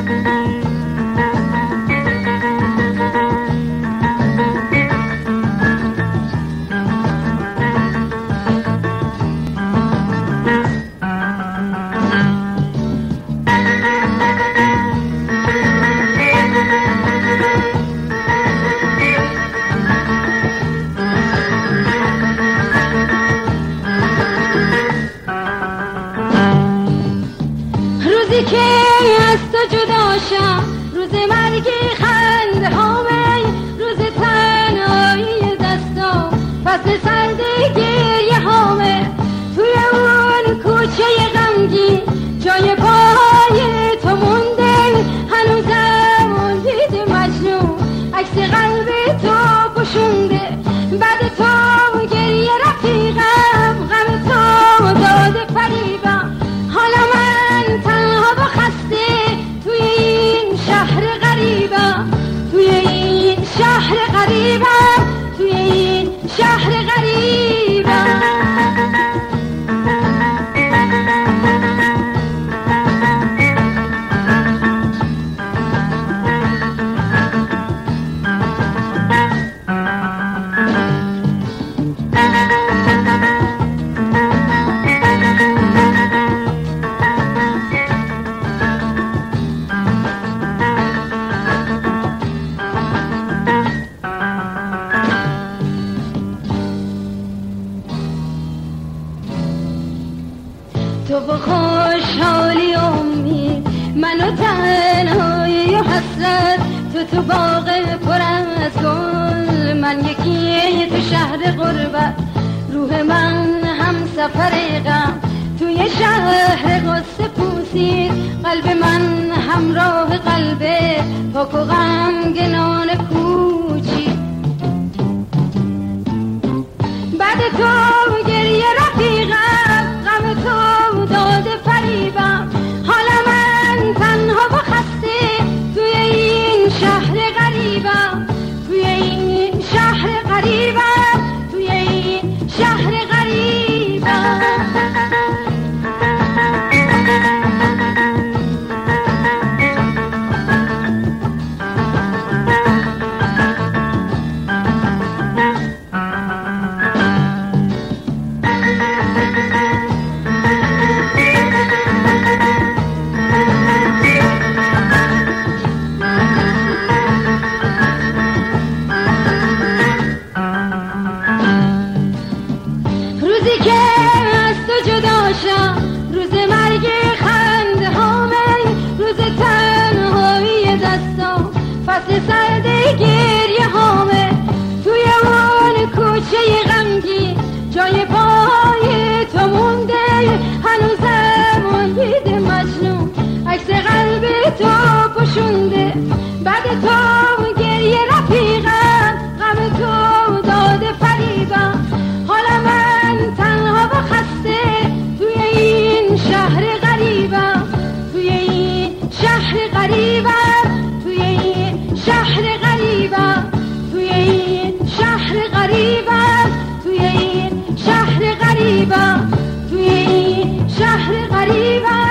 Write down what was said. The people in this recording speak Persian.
روزی که از تو جدا شم، روز مرگی خنده هامه، روز تنهایی دستام، فصل سرد گریه هامه. توی اون کوچه غمگین جای پای تو مونده، هنوزم اون دید مجنون عکس قلب تو پوشونده. بعد تو گریه رفیقم، غم تو داده فریبم. حالا من تنها و خسته توی این شهر غریبم، توی این شهر غریبم، توی این شهر غریبم. تو با خوشحالی امید، منو تنهایی و حسرت. تو باغ پر از گل، من یکی تو شهر غربت. روح من هم سفر غم، توی شهر غصه پوسید. قلب من همراه قلب پاک و غمگنان کوچی. بعد تو گریه رفیقم، غم تو داده فریبم. حالا من تنها و خسته توی این شهر غریبم، توی این شهر غریبم، توی این شهر غریبم. روزی که از تو جدا شم، روز مرگ خنده هامه، روز تنهایی دستام، فصل سرد گریه هامه. توی اون کوچه غمگین جای پای تو مونده، هنوزم اون دید مجنون عکس قلب تو پوشونده. بعد تو گریه رفیقم، غم تو داده فریبم. حالا من تنها و خسته توی این شهر غریبم، توی این شهر غریبم، توی این شهر غریبم، توی این شهر غریبم، توی این شهر غریبم، توی این شهر غریبم.